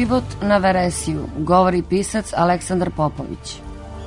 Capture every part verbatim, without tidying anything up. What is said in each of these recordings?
Život na veresiju, govori pisac Aleksandar Popović.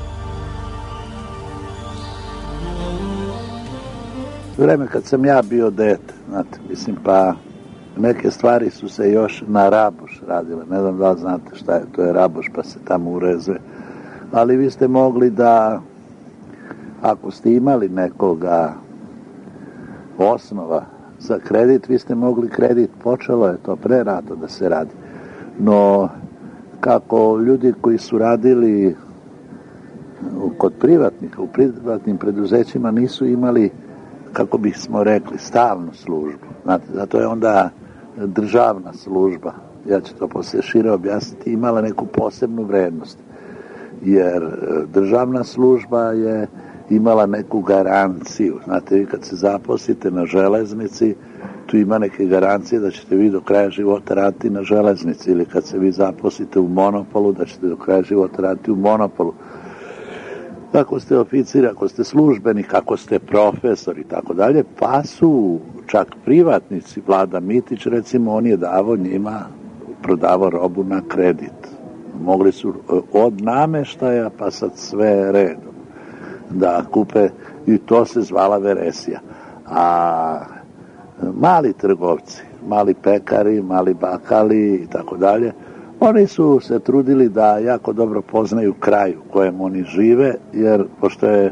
Vreme kad sam ja bio dete, znate, mislim, pa neke stvari su se još na rabuš radile. Ne znam da li znate šta je, to je rabuš, pa se tamo urezuje. Ali vi ste mogli da, ako ste imali nekoga osnova za kredit, vi ste mogli kredit, počelo je to pre rata da se radi. No, kako ljudi koji su radili kod privatnika, u privatnim preduzećima nisu imali, kako bismo rekli, stalnu službu. Znate, zato je onda državna služba, ja ću to poslije šire objasniti, imala neku posebnu vrednost. Jer državna služba je imala neku garanciju. Znate, vi kad se zaposlite na železnici, tu ima neke garancije da ćete vi do kraja života raditi na železnici, ili kad se vi zaposlite u monopolu, da ćete do kraja života raditi u monopolu. Ako ste oficir, ako ste službenik, ako ste profesor i tako dalje, pa su čak privatnici, Vlada Mitić recimo, on je davo njima, prodavao robu na kredit. Mogli su od nameštaja pa sad sve redom da kupe, i to se zvala veresija. A mali trgovci, mali pekari, mali bakali i tako dalje, oni su se trudili da jako dobro poznaju kraj u kojem oni žive, jer pošto je,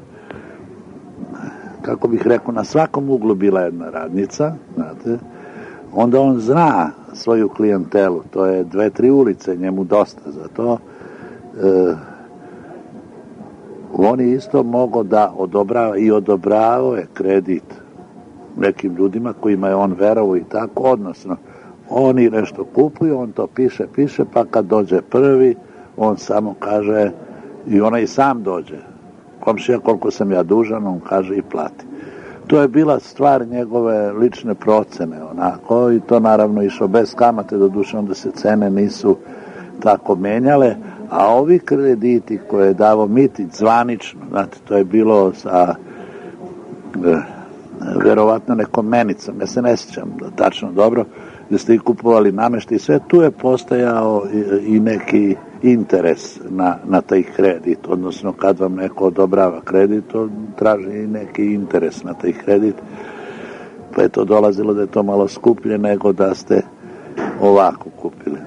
kako bih rekao, na svakom uglu bila jedna radnica, znate, onda on zna svoju klijentelu, to je dve, tri ulice, njemu dosta za to. E, on je isto mogao da odobrava i odobravao je kredit nekim ljudima kojima je on verovao i tako, odnosno oni nešto kupuju, on to piše, piše, pa kad dođe prvi, on samo kaže, i ona i sam dođe, komšija, koliko sam ja dužan, on kaže i plati. To je bila stvar njegove lične procene, onako, i to naravno išlo bez kamate, do duše onda se cene nisu tako menjale, a ovi krediti koje je davo Mitić zvanično, znate, to je bilo sa e, verovatno nekom menicom, ja se ne sjećam tačno dobro, da ste i kupovali nameštaj i sve, tu je postojao i, i neki interes na, na taj kredit, odnosno kad vam neko odobrava kredit, on traži i neki interes na taj kredit, pa je to dolazilo da je to malo skuplje nego da ste ovako kupili.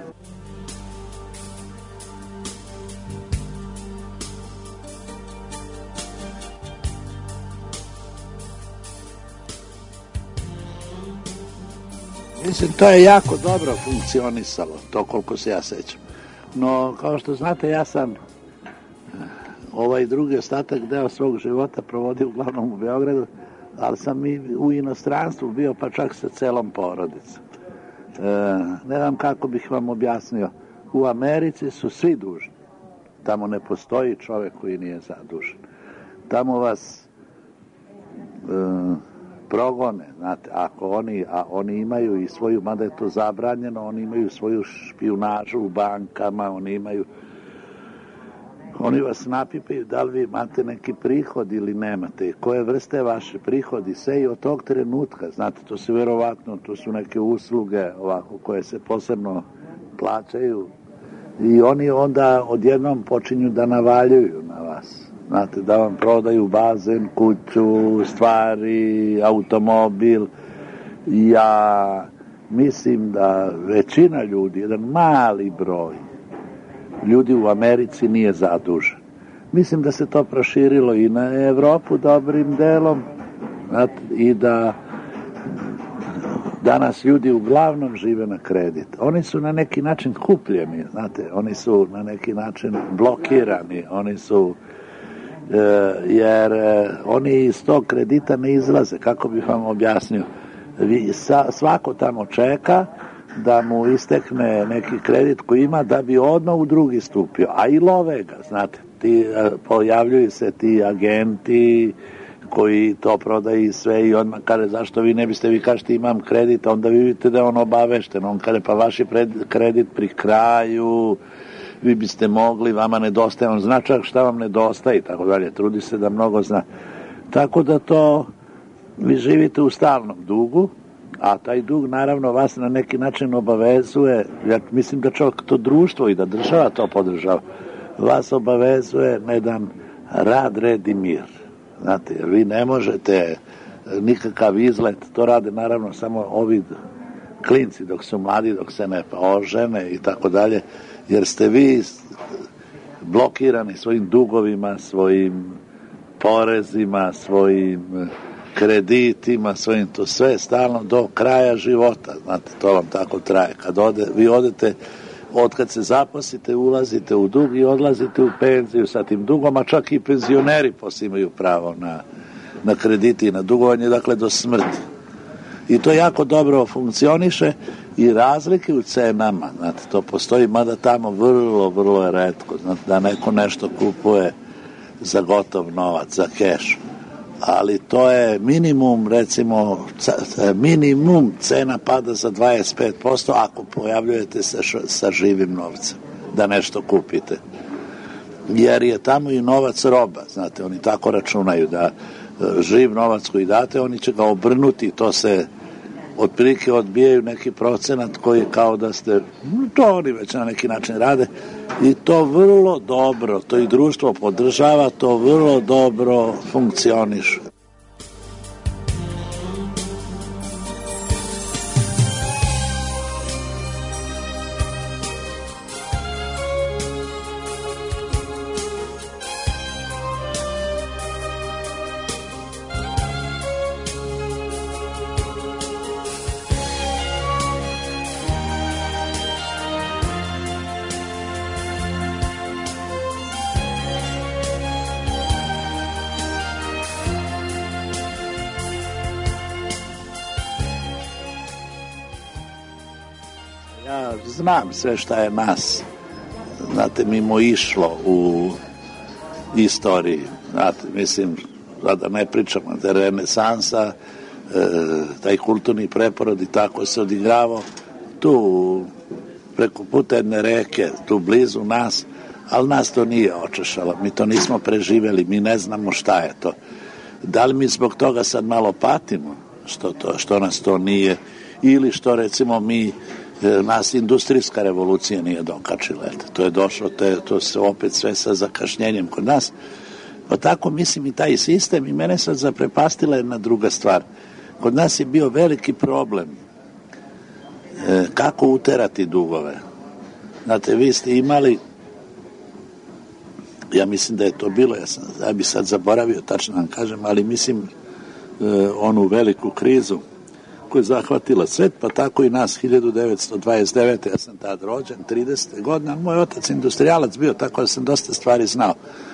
Mislim, to je jako dobro funkcionisalo, to koliko se ja sećam. No, kao što znate, ja sam ovaj drugi ostatak deo svog života provodio uglavnom u Beogradu, ali sam i u inostranstvu bio, pa čak sa celom porodicom. E, ne znam kako bih vam objasnio. U Americi su svi dužni. Tamo ne postoji čovjek koji nije zadužen. Tamo vas e, progone, znate, ako oni, a oni imaju i svoju, mada je to zabranjeno, oni imaju svoju špijunažu u bankama, oni imaju, oni vas napipaju da li vi imate neki prihod ili nemate, koje vrste vaše prihodi, sve, i od tog trenutka, znate, to se verovatno, to su neke usluge ovako koje se posebno plaćaju, i oni onda odjednom počinju da navaljuju na vas. Znate, da vam prodaju bazen, kuću, stvari, automobil. Ja mislim da većina ljudi, jedan mali broj ljudi u Americi nije zadužen. Mislim da se to proširilo i na Evropu dobrim delom, znate, i da danas ljudi uglavnom žive na kredit. Oni su na neki način kupljeni, znate, oni su na neki način blokirani, oni su jer oni iz tog kredita ne izlaze, kako bih vam objasnio. Vi, svako tamo čeka da mu istekne neki kredit koji ima da bi odmah u drugi stupio, a i love ga, znate, ti, pojavljuju se ti agenti koji to prodaju i sve, i odmah kaže zašto vi ne biste, vi kažete imam kredit, onda vi vidite da je on obavešten, on kaže pa vaš je kredit pri kraju, vi biste mogli, vama nedostaje, on zna čak šta vam nedostaje i tako dalje, trudi se da mnogo zna. Tako da to, vi živite u stalnom dugu, A taj dug naravno vas na neki način obavezuje, ja mislim da čovjek to društvo i da država to podržava, vas obavezuje na jedan rad, red i mir. Znate, vi ne možete nikakav izlet, to rade naravno samo ovi klinci dok su mladi, dok se ne ožene i tako dalje, jer ste vi blokirani svojim dugovima, svojim porezima, svojim kreditima, svojim to sve stalno do kraja života. Znate, to vam tako traje. Kad ode, vi odete, od kad se zaposlite, ulazite u dug i odlazite u penziju sa tim dugom, a čak i penzioneri poslije imaju pravo na, na krediti i na dugovanje, dakle do smrti. I to jako dobro funkcioniše i razlike u cenama, znate, to postoji, mada tamo vrlo, vrlo je retko, znate, da neko nešto kupuje za gotov novac, za keš. Ali to je minimum, recimo, minimum cena pada za dvadeset pet posto ako pojavljujete se sa živim novcem, da nešto kupite. Jer je tamo i novac roba, znate, oni tako računaju da živ novac koji date, oni će ga obrnuti, to se otprilike odbijaju neki procenat koji kao da ste, to oni već na neki način rade i to vrlo dobro, to i društvo podržava, to vrlo dobro funkcioniše. Ja znam sve šta je nas, znate, mimo išlo u istoriji, znate, mislim, da ne pričamo, da je renesansa, e, taj kulturni preporod i tako se odigravao tu preko puterne reke, tu blizu nas, ali nas to nije očešalo, mi to nismo preživjeli, mi ne znamo šta je to. Da li mi zbog toga sad malo patimo, što, to, što nas to nije, ili što recimo mi nas industrijska revolucija nije dokačila. To je došlo, te, to se opet sve sa zakašnjenjem kod nas. Pa tako mislim i taj sistem i mene sad zaprepastila jedna druga stvar. Kod nas je bio veliki problem e, kako uterati dugove. Znate, vi ste imali, ja mislim da je to bilo, ja, sam, ja bi sad zaboravio, tačno vam kažem, ali mislim e, onu veliku krizu koja je zahvatila svet, pa tako i nas hiljadu devetsto dvadeset devete. Ja sam tad rođen, tridesete godine, moj otac industrijalac bio, tako da sam dosta stvari znao.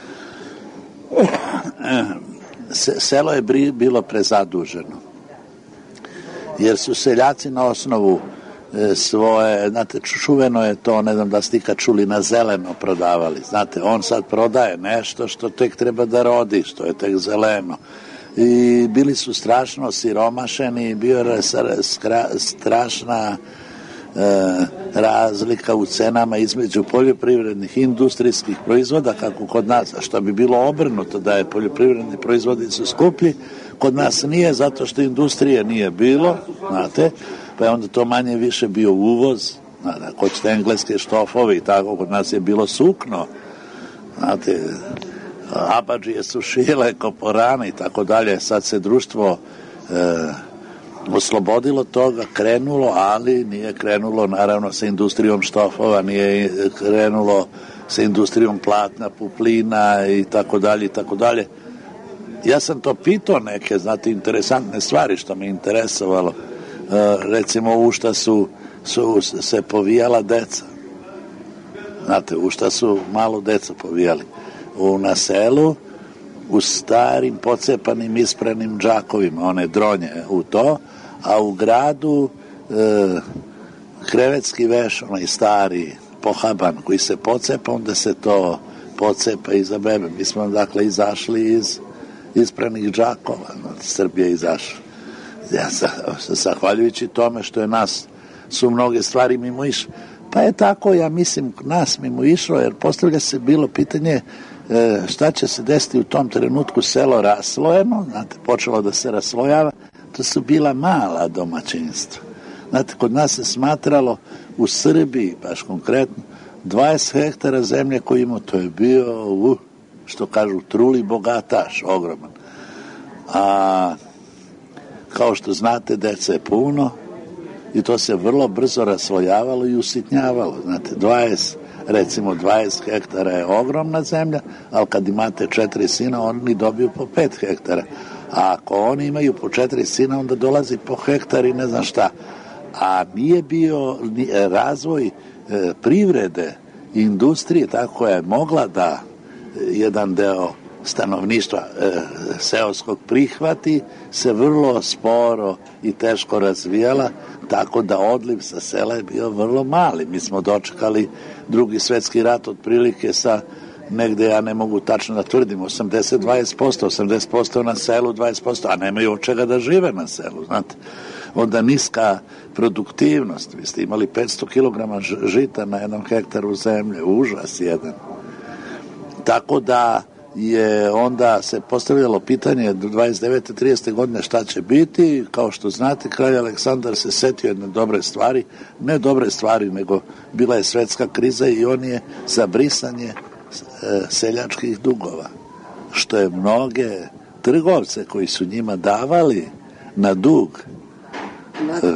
Selo je bilo prezaduženo, jer su seljaci na osnovu svoje, znate, čuveno je to, ne znam da ste ikad čuli, na zeleno prodavali. Znate, on sad prodaje nešto što tek treba da rodi, što je tek zeleno. I bili su strašno siromašeni, bio je strašna e, razlika u cenama između poljoprivrednih i industrijskih proizvoda, kako kod nas, a što bi bilo obrnuto, da je poljoprivredni proizvodi su skuplji, kod nas nije, zato što industrije nije bilo, znate, pa je onda to manje više bio uvoz, znate, kod ćete engleske štofove i tako, kod nas je bilo sukno, znate, abadžije su šile, koporane i tako dalje. Sad se društvo e, oslobodilo toga, krenulo, ali nije krenulo naravno sa industrijom štofova, nije krenulo sa industrijom platna, puplina i tako dalje i tako dalje. Ja sam to pitao neke, znate, interesantne stvari što me interesovalo. E, recimo u šta su, su se povijala deca. Znate, u šta su malo deca povijali. U na selu, u starim pocepanim ispranim džakovima, one dronje u to, a u gradu e, krevetski veš, onaj stari pohaban koji se pocepa, onda se to pocepa iza bebe. Mi smo dakle izašli iz ispranih džakova, Srbija izašla. Ja, zahvaljujući tome što je nas, su mnoge stvari mimo išle. Pa je tako, ja mislim, nas mimo išlo, jer postavlja se bilo pitanje šta će se desiti u tom trenutku, selo raslojeno, znate, počelo da se raslojava, to su bila mala domaćinstva. Znate, kod nas se smatralo u Srbiji, baš konkretno, dvadeset hektara zemlje koji imao, to je bio, uh, što kažu, truli bogataš, ogroman. A kao što znate, dece je puno i to se vrlo brzo rasvojavalo i usitnjavalo. Znate, dvadeset, recimo dvadeset hektara je ogromna zemlja, ali kad imate četiri sina, oni dobiju po pet hektara. A ako oni imaju po četiri sina, onda dolazi po hektar i ne znam šta. A nije bio razvoj e, privrede i industrije tako koja je mogla da jedan deo stanovništva e, seoskog prihvati, se vrlo sporo i teško razvijala, tako da odliv sa sela je bio vrlo mali. Mi smo dočekali drugi svetski rat otprilike sa negde, ja ne mogu tačno da tvrdim, osamdeset dvadeset posto, osamdeset posto na selu, dvadeset posto, a nemaju od čega da žive na selu, znate. Onda niska produktivnost, vi ste imali petsto kilograma žita na jednom hektaru zemlje, užas jedan. Tako da je onda se postavljalo pitanje do dvadeset devete tridesete godine šta će biti. Kao što znate, kralj Aleksandar se setio jedne dobre stvari, ne dobre stvari, nego bila je svetska kriza i on je za brisanje e, seljačkih dugova, što je mnoge trgovce koji su njima davali na dug, e,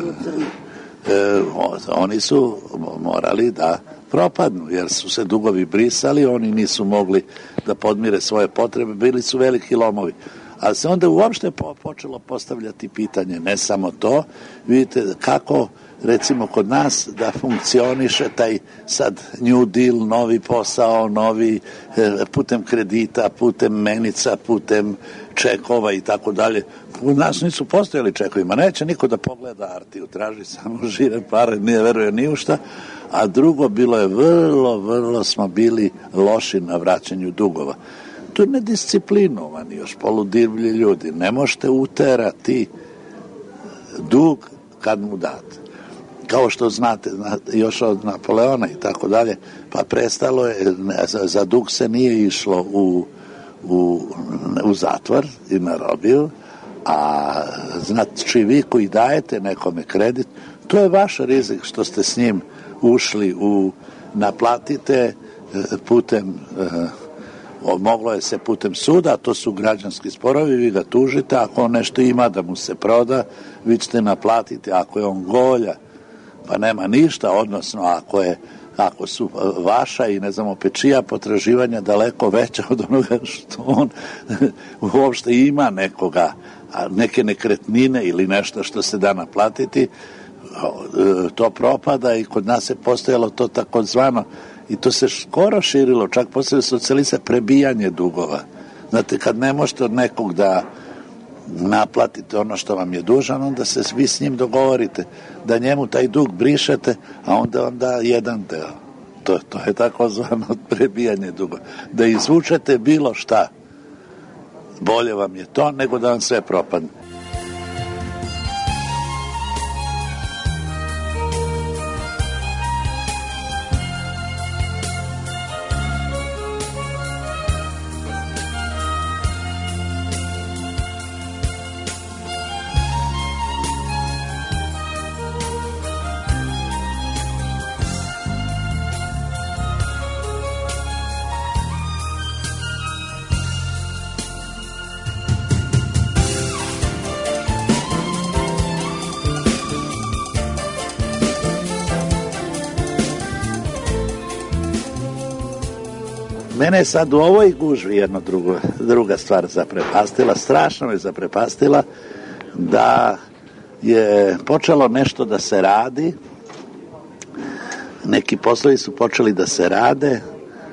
e, oni su morali da propadnu, jer su se dugovi brisali, oni nisu mogli da podmire svoje potrebe, bili su veliki lomovi. Ali se onda uopšte po, počelo postavljati pitanje, ne samo to, vidite kako recimo kod nas da funkcioniše taj sad New Deal, novi posao, novi e, putem kredita, putem menica, putem čekova i tako dalje. U nas nisu postojali čekovima, neće niko da pogleda Artiju, traži samo žive pare, nije veruje ni u šta, a drugo bilo je vrlo, vrlo smo bili loši na vraćanju dugova. To je nedisciplinovani, još poludivlji ljudi, ne možete uterati dug kad mu date. Kao što znate, još od Napoleona i tako dalje, pa prestalo je, za, za dug se nije išlo u, u, u zatvor i na robiju, a znači vi koji dajete nekome kredit, to je vaš rizik što ste s njim ušli u, naplatite putem, moglo je se putem suda, to su građanski sporovi, vi ga tužite, ako on nešto ima da mu se proda, vi ćete naplatiti, ako je on golja, pa nema ništa, odnosno ako je ako su vaša i ne znamo pečija potraživanja daleko veća od onoga što on uopšte ima nekoga, neke nekretnine ili nešto što se da naplatiti, to propada i kod nas je postojalo to takozvano, i to se skoro širilo, čak postoje socijalice, prebijanje dugova. Znate, kad ne možete od nekog da naplatite ono što vam je dužan, onda se vi s njim dogovorite da njemu taj dug brišete, a onda onda jedan deo. To, to je takozvano prebijanje dugova. Da izvučete bilo šta, bolje vam je to nego da vam sve propadne. Mene je sad u ovoj gužvi jedno drugo, druga stvar zaprepastila, strašno me zaprepastila da je počelo nešto da se radi, neki poslovi su počeli da se rade, e,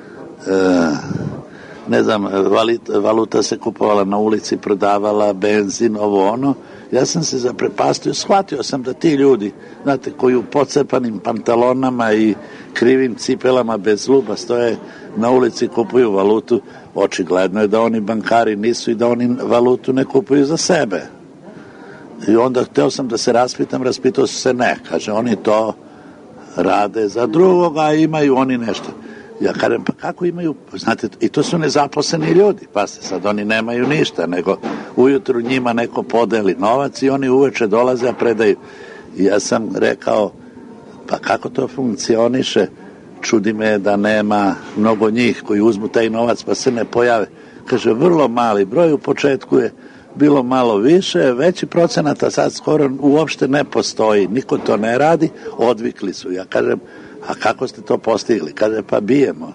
ne znam, valuta, valuta se kupovala na ulici, prodavala, benzin, ovo ono. Ja sam se zaprepastio, shvatio sam da ti ljudi, znate, koji u pocepanim pantalonama i krivim cipelama bez luba stoje na ulici, kupuju valutu, očigledno je da oni bankari nisu i da oni valutu ne kupuju za sebe. I onda hteo sam da se raspitam, raspitao su se ne, kaže, oni to rade za drugoga, a imaju oni nešto. Ja kažem, pa kako imaju, znate, i to su nezaposleni ljudi, pa se sad oni nemaju ništa, nego ujutru njima neko podeli novac i oni uveče dolaze, a predaju. I ja sam rekao, pa kako to funkcioniše? Čudi me da nema mnogo njih koji uzmu taj novac pa se ne pojave. Kaže, vrlo mali broj, u početku je bilo malo više, veći procenata sad skoro uopšte ne postoji, niko to ne radi, odvikli su. Ja kažem, a kako ste to postigli? Kaže, pa bijemo.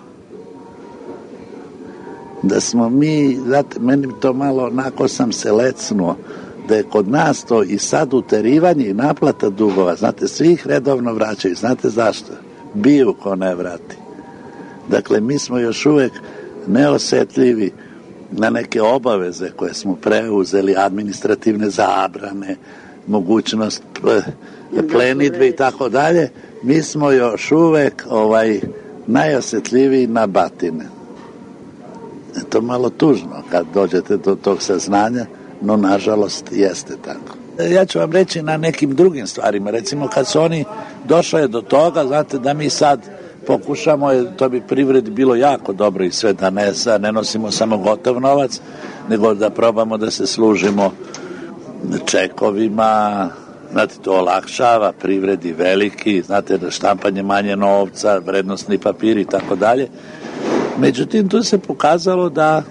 Da smo mi, znate, meni to malo, onako sam se lecnuo, da je kod nas to i sad uterivanje i naplata dugova, znate, svi ih redovno vraćaju, znate zašto? Biju ko ne vrati. Dakle, mi smo još uvek neosetljivi na neke obaveze koje smo preuzeli, administrativne zabrane, mogućnost plenidbe i tako dalje. Mi smo još uvek ovaj, najosetljiviji na batine. To je malo tužno kad dođete do tog saznanja, no nažalost jeste tako. Ja ću vam reći na nekim drugim stvarima, recimo kad su oni došli do toga, znate da mi sad pokušamo, to bi privredi bilo jako dobro i sve, da ne, ne nosimo samo gotov novac, nego da probamo da se služimo čekovima, znate, to olakšava privredi veliki, znate, da štampanje manje novca, vrednostni papiri i tako dalje. Međutim, tu se pokazalo da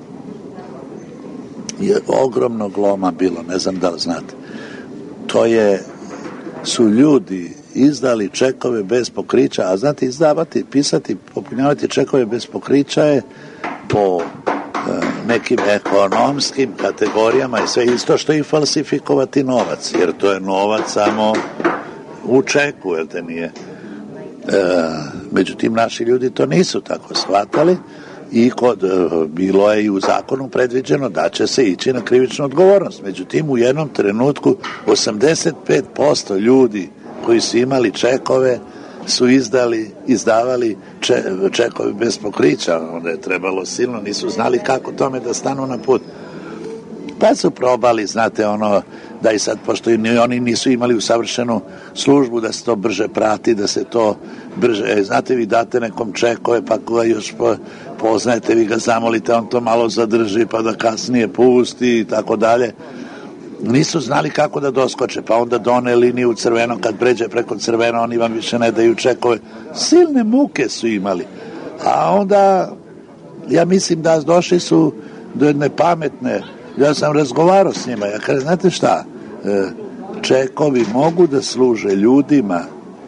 je ogromno gloma bilo, ne znam da li znate. To je, su ljudi izdali čekove bez pokrića, a znate, izdavati, pisati, popunjavati čekove bez pokrića je po e, nekim ekonomskim kategorijama i sve isto što i falsifikovati novac, jer to je novac samo u čeku, jer te nije. E, međutim, naši ljudi to nisu tako shvatali i kod, e, bilo je i u zakonu predviđeno da će se ići na krivičnu odgovornost. Međutim, u jednom trenutku osamdeset pet posto ljudi koji su imali čekove su izdali, izdavali če, čekove bez pokrića. Onda je trebalo silno, nisu znali kako tome da stanu na put. Pa su probali, znate, ono, da i sad, pošto i oni nisu imali usavršenu službu, da se to brže prati, da se to brže, znate, vi date nekom čekove, pa ga još po, poznajete, vi ga zamolite, on to malo zadrži, pa da kasnije pusti i tako dalje. Nisu znali kako da doskoče, pa onda done liniju crveno, kad pređe preko crveno, oni vam više ne daju čekove. Silne muke su imali. A onda, ja mislim da došli su do jedne pametne, ja sam razgovarao s njima, ja kažem, znate šta, čekovi mogu da služe ljudima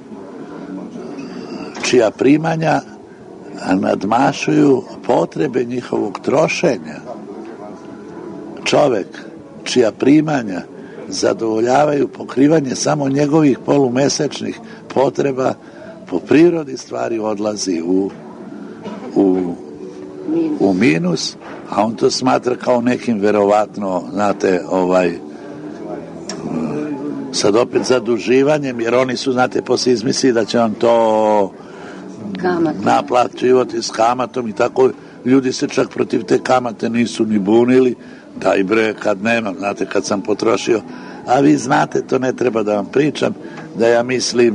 čija primanja nadmašuju potrebe njihovog trošenja. Čovek čija primanja zadovoljavaju pokrivanje samo njegovih polumesečnih potreba, po prirodi stvari odlazi u, u, u minus, a on to smatra kao nekim verovatno, znate, ovaj sad opet zaduživanjem, jer oni su, znate, posle izmisli da će on to naplaćivati s kamatom i tako. Ljudi se čak protiv te kamate nisu ni bunili, daj bre, kad nemam, znate, kad sam potrošio. A vi znate, to ne treba da vam pričam, da ja mislim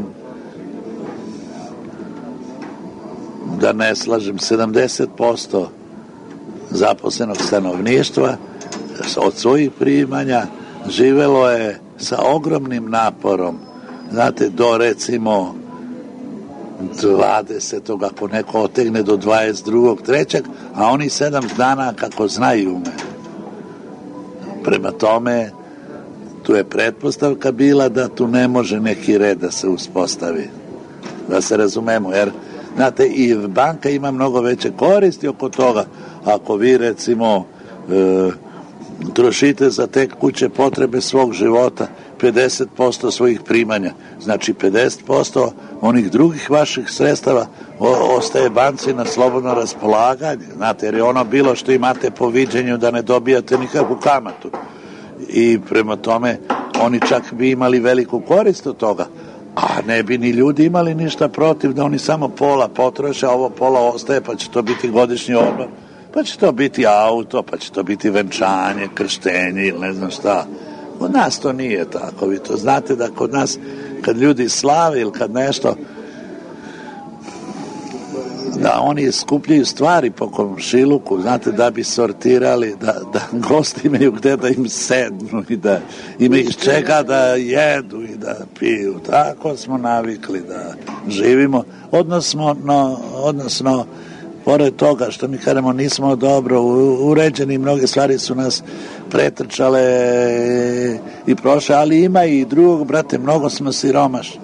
da ne slažem, sedamdeset posto zaposlenog stanovništva od svojih primanja živelo je sa ogromnim naporom, znate, do recimo dvadesetog, ako neko otegne do dvadeset drugog, trećeg, a oni sedam dana kako znaju ume. Prema tome, tu je pretpostavka bila da tu ne može neki red da se uspostavi. Da se razumemo, jer znate, i banka ima mnogo veće koristi oko toga. Ako vi recimo e, trošite za tekuće potrebe svog života pedeset posto svojih primanja, znači pedeset posto onih drugih vaših sredstava o, ostaje banci na slobodno raspolaganje, znate, jer je ono bilo što imate po viđenju da ne dobijate nikakvu kamatu i prema tome oni čak bi imali veliku korist od toga, a ne bi ni ljudi imali ništa protiv da oni samo pola potroše, a ovo pola ostaje, pa će to biti godišnji odmor, pa će to biti auto, pa će to biti venčanje, krštenje ili ne znam šta. Kod nas to nije tako. Vi to znate da kod nas kad ljudi slave ili kad nešto, da oni skupljaju stvari po komšiluku, znate, da bi sortirali, da, da gosti imaju gde da im sednu i da ima iz čega da jedu i da piju. Tako smo navikli da živimo. Odnosno, no, odnosno pored toga što mi kažemo nismo dobro uređeni, mnoge stvari su nas pretrčale i prošle, ali ima i drugog, brate, mnogo smo siromašni.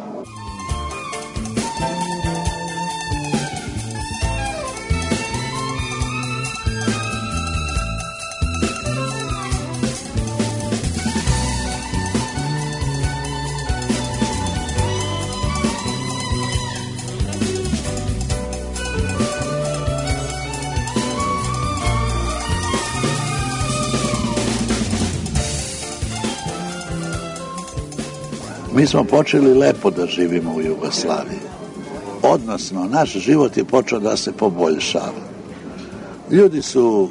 Mi smo počeli lepo da živimo u Jugoslaviji. Odnosno, naš život je počeo da se poboljšava. Ljudi su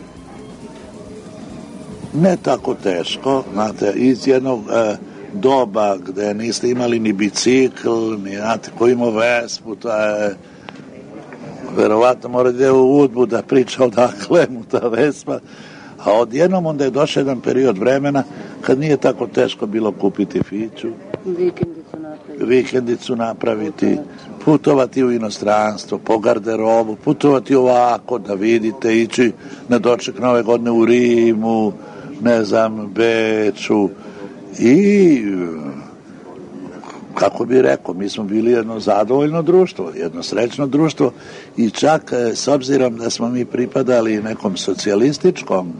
ne tako teško, znate, iz jednog e, doba gde niste imali ni bicikl, ni, znate, ko imao Vespu, to je verovatno mora da je u Udbu da priča odakle mu ta Vespa, a odjednom onda je došao jedan period vremena kad nije tako teško bilo kupiti fiću, vikendicu napraviti, vikendicu napraviti putovati u inostranstvo, po garderobu, putovati ovako da vidite, ići na doček nove godine u Rimu, ne znam, Beču i kako bi rekao, mi smo bili jedno zadovoljno društvo, jedno srećno društvo i čak s obzirom da smo mi pripadali nekom socijalističkom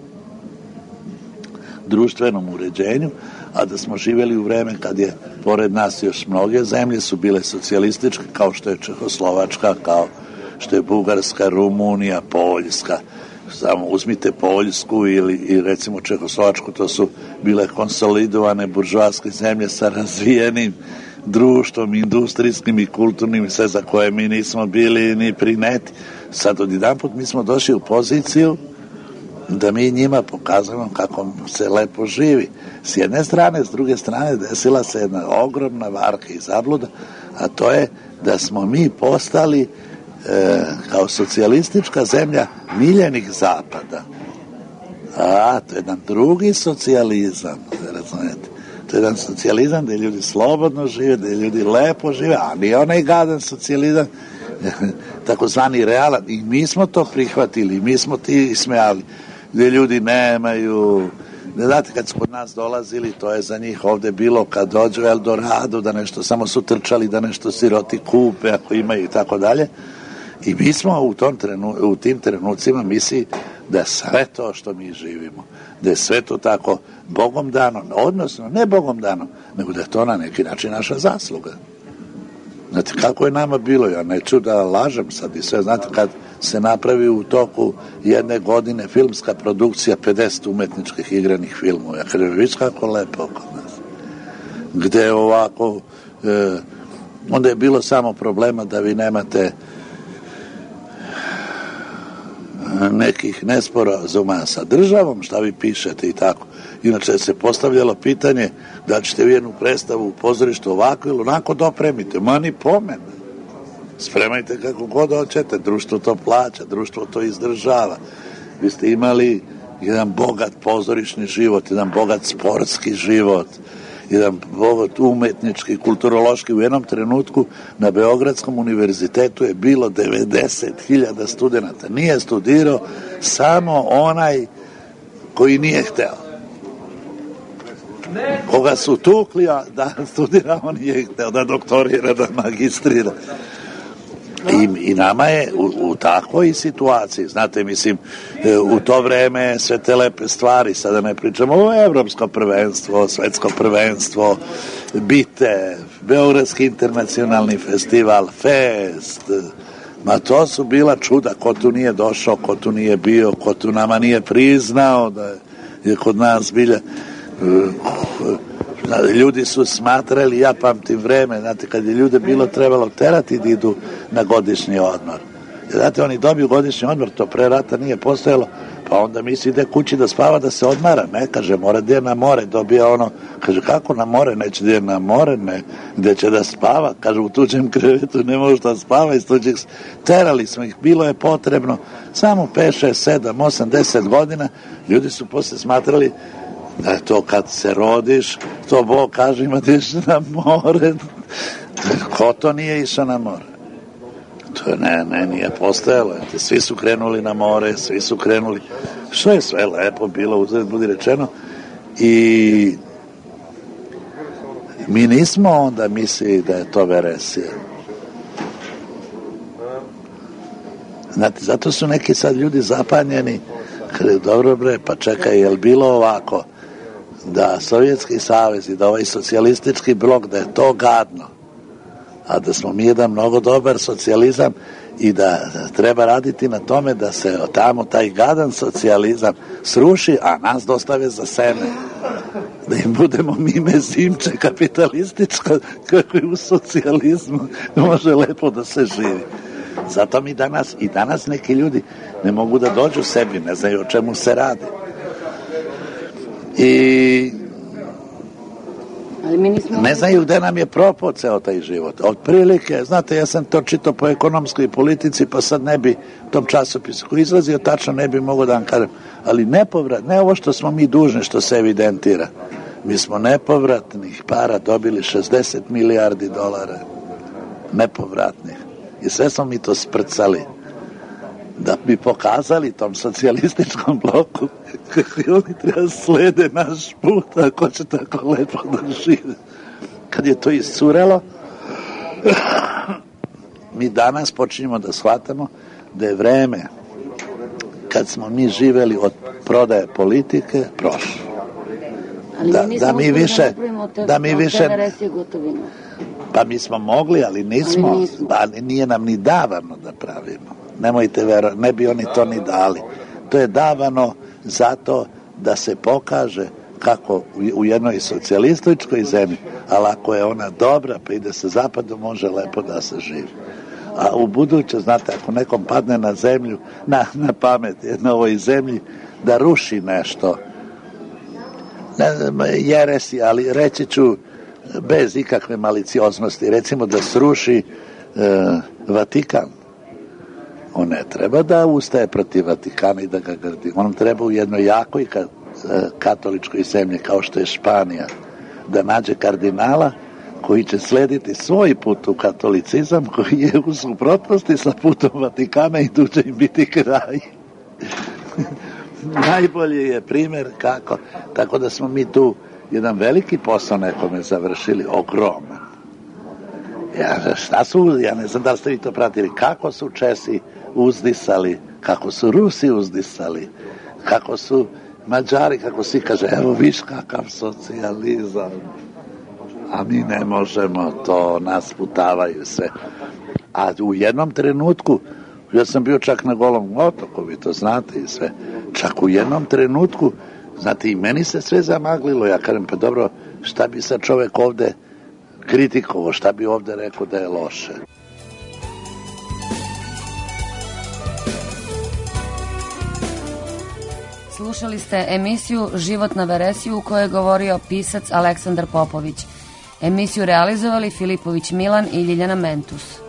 društvenom uređenju, a da smo živjeli u vreme kad je pored nas još mnoge zemlje su bile socijalističke, kao što je Čehoslovačka, kao što je Bugarska, Rumunija, Poljska. Samo uzmite Poljsku ili i recimo Čehoslovačku, to su bile konsolidovane buržoaske zemlje sa razvijenim društvom, industrijskim i kulturnim, sve za koje mi nismo bili ni prineti. Sad odjedanput mi smo došli u poziciju da mi njima pokazujemo kako se lepo živi. S jedne strane, s druge strane desila se jedna ogromna varka i zabluda, a to je da smo mi postali e, kao socijalistička zemlja miljenih zapada. A, to je jedan drugi socijalizam, razumijete? To je jedan socijalizam gde ljudi slobodno žive, gde ljudi lepo žive, a nije onaj gadan socijalizam, takozvani realan. I mi smo to prihvatili, mi smo ti ismejali, gde ljudi nemaju, ne znate, kad su kod nas dolazili, to je za njih ovde bilo kad dođu u Eldorado, da nešto samo su trčali, da nešto siroti kupe, ako imaju i tako dalje. I mi smo u, tom trenu, u tim trenucima misli da sve to što mi živimo, da je sve to tako Bogom dano, odnosno ne Bogom dano, nego da je to na neki način naša zasluga. Znate, kako je nama bilo, ja neću da lažem sad i sve, znate, kad se napravi u toku jedne godine filmska produkcija pedeset umetničkih igranih filmova, ja kažem, viš kako lepo kod nas. Gde ovako, e, onda je bilo samo problema da vi nemate nekih nesporazuma sa državom, šta vi pišete i tako. Inače se postavljalo pitanje da ćete vi jednu predstavu u pozorištu ovako ili onako dopremite. Ma ni pomen. Spremajte kako god hoćete, društvo to plaća, društvo to izdržava. Vi ste imali jedan bogat pozorišni život, jedan bogat sportski život, jedan bogat umetnički, kulturološki. U jednom trenutku na Beogradskom univerzitetu je bilo devedeset hiljada studenata. Nije studirao samo onaj koji nije hteo. Koga su tukli, a da studira, on nije hteo da doktorira, da magistrira. I, i nama je u, u takvoj situaciji, znate, mislim, u to vreme sve te lepe stvari, sada ne pričamo o evropsko prvenstvo, svetsko prvenstvo, bite, Beogradski internacionalni festival, fest, ma to su bila čuda, ko tu nije došao, ko tu nije bio, ko tu nama nije priznao da je kod nas bilja. Ljudi su smatrali, ja pamtim vreme, znate, kad je ljude bilo trebalo terati da idu na godišnji odmor. Znate, oni dobiju godišnji odmor, to pre rata nije postojalo, pa onda misli ide kući da spava, da se odmara, ne, kaže, mora gdje na more, dobija ono, kaže, kako na more, neće gdje na more, ne, gdje će da spava, kaže, u tuđem krevetu ne može da spava, iz tuđih, terali smo ih, bilo je potrebno, samo pet, šest, sedam, osam, deset godina, ljudi su posle smatrali da je to kad se rodiš, to Bog kaže, ima da išli na more, ko to nije išao na more? To ne, ne, nije postojalo. Svi su krenuli na more, svi su krenuli. Što je sve lepo bilo, uzred budi rečeno. I mi nismo onda mislili da je to veresija. Znate, zato su neki sad ljudi zapanjeni. Kada dobro bre, pa čekaj, je li bilo ovako da Sovjetski savez i da ovaj socijalistički blok, da je to gadno, a da smo mi jedan mnogo dobar socijalizam i da treba raditi na tome da se tamo taj gadan socijalizam sruši, a nas dostave za seme. Da im budemo mi mezimče kapitalistička, kako i u socijalizmu može lepo da se živi. Zato mi danas, i danas neki ljudi ne mogu da dođu sebi, ne znaju o čemu se radi. I ne znaju gde nam je propao ceo taj život. Od prilike, znate, ja sam to čitao po ekonomskoj politici, pa sad ne bi tom časopisu koji izlazio tačno ne bi mogao da vam kažem, ali nepovrat, ne ovo što smo mi dužni, što se evidentira, mi smo nepovratnih para dobili šezdeset milijardi dolara, nepovratnih, i sve smo mi to sprcali da bi pokazali tom socijalističkom bloku kako oni treba slede naš put, ako će tako lepo da žive. Kad je to iscurelo, mi danas počinjemo da shvatamo da je vreme kad smo mi živeli od prodaje politike prošlo. Da, da mi više da mi više pa mi smo mogli, ali nismo, ali nismo. Pa nije nam ni davano da pravimo. Nemojte verovati, ne bi oni to ni dali. To je davano zato da se pokaže kako u jednoj socijalističkoj zemlji, ali ako je ona dobra, pa ide sa zapadom, može lepo da se živi. A u buduće, znate, ako nekom padne na zemlju, na, na pamet na ovoj zemlji, da ruši nešto, ne znam, jeresi, ali reći ću bez ikakve malicioznosti, recimo da sruši e, Vatikan. On ne treba da ustaje protiv Vatikana i da ga grdi. On treba u jednoj jakoj ka, katoličkoj zemlji kao što je Španija da nađe kardinala koji će slediti svoj put u katolicizam koji je u suprotnosti sa putom Vatikana i tu će im biti kraj. Najbolji je primjer kako. Tako da smo mi tu jedan veliki posao nekome završili, ogroman. Ja, šta su, ja ne znam da ste vi to pratili, kako su Česi uzdisali, kako su Rusi uzdisali, kako su Mađari, kako svi kaže, evo viš kakav socijalizam, a mi ne možemo, to nas putavaju sve. A u jednom trenutku, ja sam bio čak na Golom otoku, vi to znate i sve, čak u jednom trenutku, znate, i meni se sve zamaglilo, ja kažem, pa dobro, šta bi sad čovek ovde kritikovao, šta bi ovde rekao da je loše. Slušali ste emisiju Život na veresiju u kojoj je govorio pisac Aleksandar Popović. Emisiju realizovali Filipović Milan i Ljiljana Mentus.